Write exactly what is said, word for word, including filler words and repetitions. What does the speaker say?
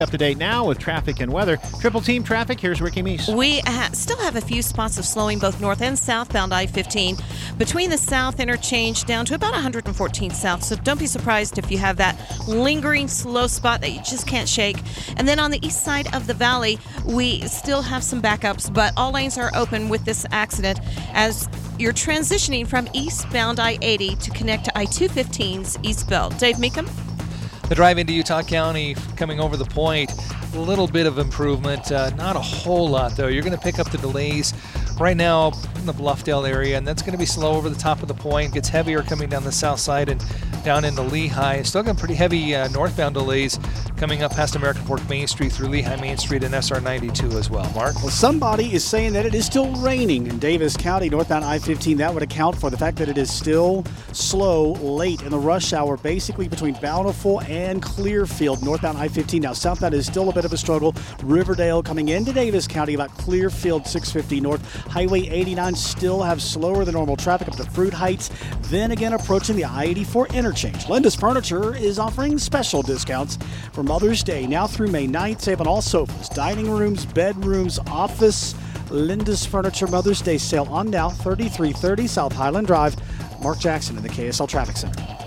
Up to date now with traffic and weather. Triple Team Traffic, here's Ricky Meese. We ha- still have a few spots of slowing both north and southbound I fifteen between the south interchange down to about one hundred fourteen south. So don't be surprised if you have that lingering slow spot that you just can't shake. And then on the east side of the valley, we still have some backups, but all lanes are open with this accident as you're transitioning from eastbound I eighty to connect to I two fifteen's eastbound. Dave Meekum? The drive into Utah County coming over the point, a little bit of improvement, uh, not a whole lot though. You're going to pick up the delays right now in the Bluffdale area, and that's going to be slow over the top of the point. Gets heavier coming down the south side and down into Lehigh. Still got pretty heavy uh, northbound delays coming up past American Fork Main Street through Lehigh Main Street and S R ninety-two as well. Mark? Well, somebody is saying that it is still raining in Davis County, northbound I fifteen. That would account for the fact that it is still slow late in the rush hour, basically between Bountiful and Clearfield, northbound I fifteen. Now, southbound is still a bit of a struggle. Riverdale coming into Davis County about Clearfield, six fifty north. Highway eighty-nine still have slower than normal traffic up to Fruit Heights. Then again, approaching the I eighty-four interchange. Linda's Furniture is offering special discounts for Mother's Day now through May ninth. Save on all sofas, dining rooms, bedrooms, office. Linda's Furniture Mother's Day sale on now, thirty-three thirty South Highland Drive. Mark Jackson in the K S L Traffic Center.